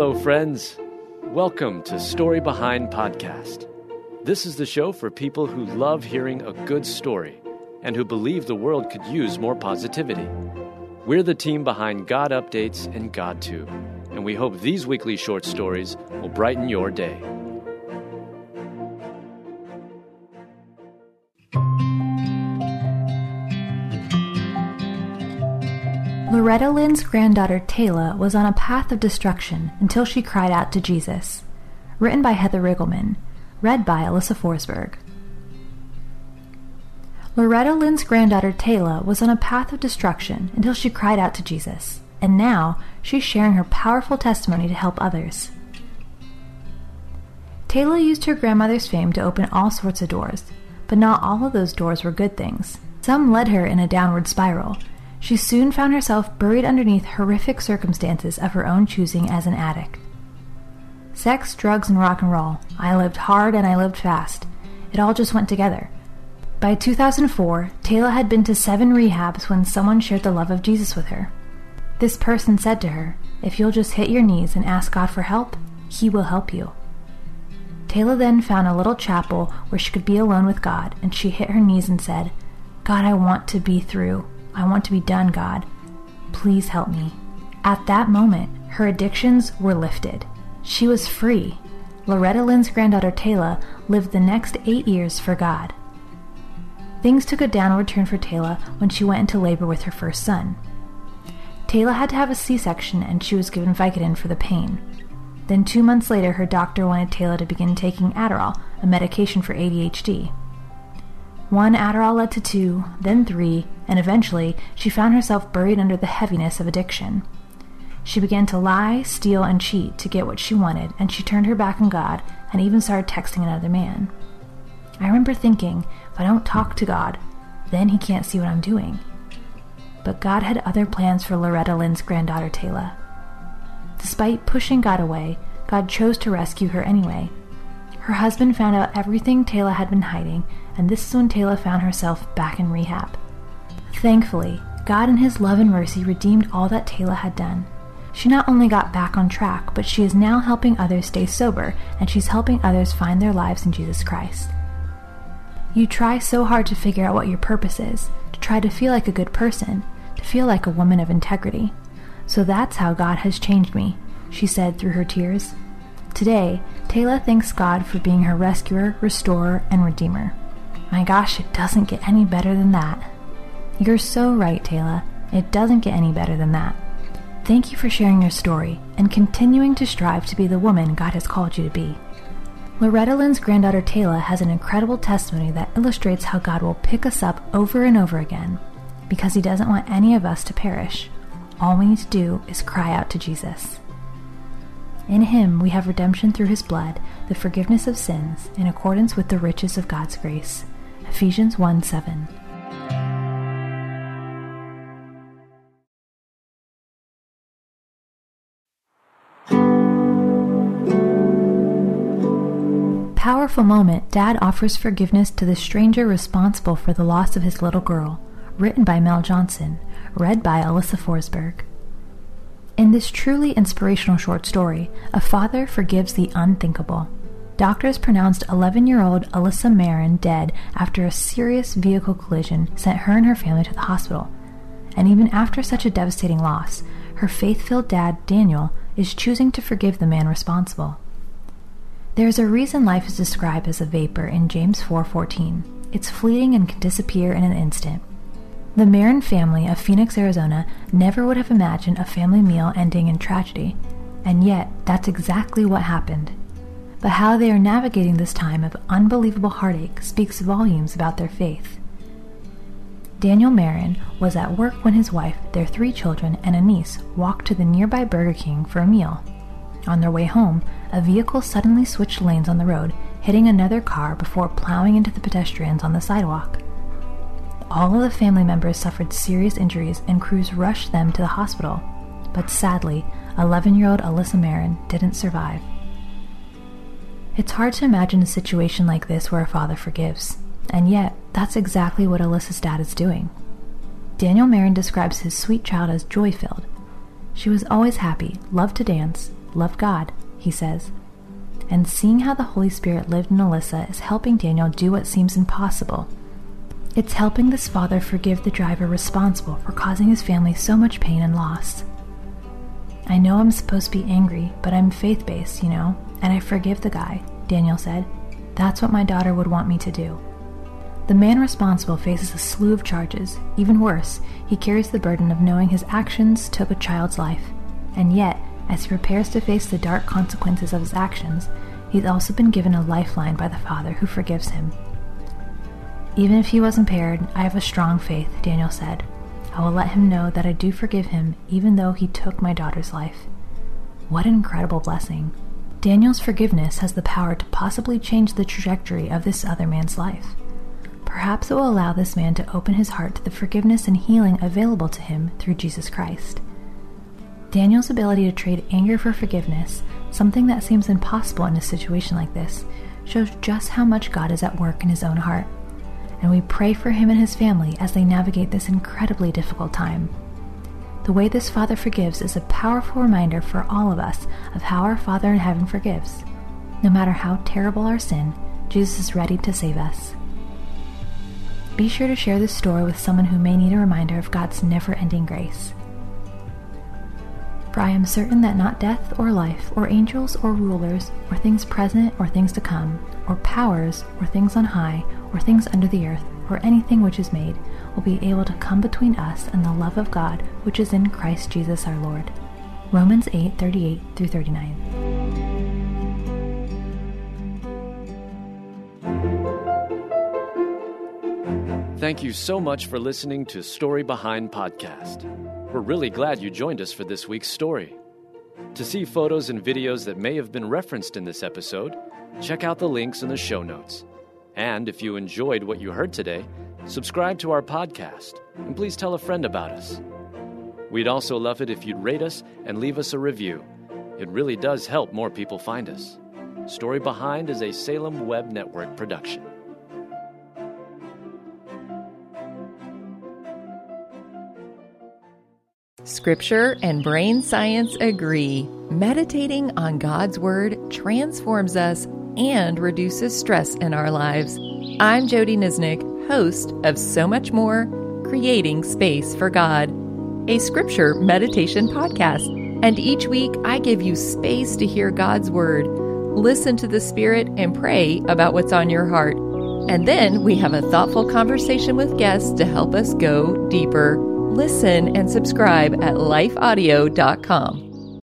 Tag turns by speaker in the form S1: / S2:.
S1: Hello, friends. Welcome to Story Behind Podcast. This is the show for people who love hearing a good story and who believe the world could use more positivity. We're the team behind God Updates and GodTube, and we hope these weekly short stories will brighten your day.
S2: Loretta Lynn's granddaughter Taylor was on a path of destruction until she cried out to Jesus. Written by Heather Riggleman. Read by Alyssa Forsberg. Loretta Lynn's granddaughter Taylor was on a path of destruction until she cried out to Jesus. And now she's sharing her powerful testimony to help others. Taylor used her grandmother's fame to open all sorts of doors, but not all of those doors were good things. Some led her in a downward spiral. She soon found herself buried underneath horrific circumstances of her own choosing as an addict. Sex, drugs, and rock and roll. I lived hard and I lived fast. It all just went together. By 2004, Taylor had been to 7 rehabs when someone shared the love of Jesus with her. This person said to her, "If you'll just hit your knees and ask God for help, He will help you." Taylor then found a little chapel where she could be alone with God, and she hit her knees and said, "God, I want to be through. I want to be done, God. Please help me." At that moment, her addictions were lifted. She was free. Loretta Lynn's granddaughter Taylor lived the next 8 years for God. Things took a downward turn for Taylor when she went into labor with her first son. Taylor had to have a C-section and she was given Vicodin for the pain. Then 2 months later, her doctor wanted Taylor to begin taking Adderall, a medication for ADHD. 1 Adderall led to 2, then 3, and eventually she found herself buried under the heaviness of addiction. She began to lie, steal, and cheat to get what she wanted, and she turned her back on God and even started texting another man. I remember thinking, if I don't talk to God, then He can't see what I'm doing. But God had other plans for Loretta Lynn's granddaughter Taylor. Despite pushing God away, God chose to rescue her anyway. Her husband found out everything Taylor had been hiding, and this is when Taylor found herself back in rehab. Thankfully, God in His love and mercy redeemed all that Taylor had done. She not only got back on track, but she is now helping others stay sober, and she's helping others find their lives in Jesus Christ. You try so hard to figure out what your purpose is, to try to feel like a good person, to feel like a woman of integrity. So that's how God has changed me, she said through her tears. Today, Taylor thanks God for being her rescuer, restorer, and redeemer. My gosh, it doesn't get any better than that. You're so right, Taylor. It doesn't get any better than that. Thank you for sharing your story and continuing to strive to be the woman God has called you to be. Loretta Lynn's granddaughter Taylor has an incredible testimony that illustrates how God will pick us up over and over again because He doesn't want any of us to perish. All we need to do is cry out to Jesus. In Him we have redemption through His blood, the forgiveness of sins, in accordance with the riches of God's grace. Ephesians 1:7. Powerful moment, Dad offers forgiveness to the stranger responsible for the loss of his little girl. Written by Mel Johnson. Read by Alyssa Forsberg. In this truly inspirational short story, a father forgives the unthinkable. Doctors pronounced 11-year-old Alyssa Marin dead after a serious vehicle collision sent her and her family to the hospital. And even after such a devastating loss, her faith-filled dad, Daniel, is choosing to forgive the man responsible. There is a reason life is described as a vapor in James 4:14. It's fleeting and can disappear in an instant. The Marin family of Phoenix, Arizona never would have imagined a family meal ending in tragedy, and yet that's exactly what happened. But how they are navigating this time of unbelievable heartache speaks volumes about their faith. Daniel Marin was at work when his wife, their 3 children, and a niece walked to the nearby Burger King for a meal. On their way home, a vehicle suddenly switched lanes on the road, hitting another car before plowing into the pedestrians on the sidewalk. All of the family members suffered serious injuries and crews rushed them to the hospital, but sadly, 11-year-old Alyssa Marin didn't survive. It's hard to imagine a situation like this where a father forgives, and yet that's exactly what Alyssa's dad is doing. Daniel Marin describes his sweet child as joy-filled. She was always happy, loved to dance, love God, he says. And seeing how the Holy Spirit lived in Alyssa is helping Daniel do what seems impossible. It's helping this father forgive the driver responsible for causing his family so much pain and loss. I know I'm supposed to be angry, but I'm faith-based, and I forgive the guy, Daniel said. That's what my daughter would want me to do. The man responsible faces a slew of charges. Even worse, he carries the burden of knowing his actions took a child's life. And yet, as he prepares to face the dark consequences of his actions, he's also been given a lifeline by the Father who forgives him. Even if he was impaired, I have a strong faith, Daniel said. I will let him know that I do forgive him even though he took my daughter's life. What an incredible blessing. Daniel's forgiveness has the power to possibly change the trajectory of this other man's life. Perhaps it will allow this man to open his heart to the forgiveness and healing available to him through Jesus Christ. Daniel's ability to trade anger for forgiveness, something that seems impossible in a situation like this, shows just how much God is at work in his own heart. And we pray for him and his family as they navigate this incredibly difficult time. The way this Father forgives is a powerful reminder for all of us of how our Father in heaven forgives. No matter how terrible our sin, Jesus is ready to save us. Be sure to share this story with someone who may need a reminder of God's never-ending grace. For I am certain that not death or life, or angels or rulers, or things present or things to come, or powers, or things on high, or things under the earth, or anything which is made, will be able to come between us and the love of God which is in Christ Jesus our Lord. Romans 8:38-39.
S1: Thank you so much for listening to Story Behind Podcast. We're really glad you joined us for this week's story. To see photos and videos that may have been referenced in this episode, check out the links in the show notes. And if you enjoyed what you heard today, subscribe to our podcast, and please tell a friend about us. We'd also love it if you'd rate us and leave us a review. It really does help more people find us. Story Behind is a Salem Web Network production.
S3: Scripture and brain science agree. Meditating on God's Word transforms us and reduces stress in our lives. I'm Jody Nisnik, host of So Much More, Creating Space for God, a scripture meditation podcast. And each week I give you space to hear God's Word, listen to the Spirit, and pray about what's on your heart. And then we have a thoughtful conversation with guests to help us go deeper. Listen and subscribe at lifeaudio.com.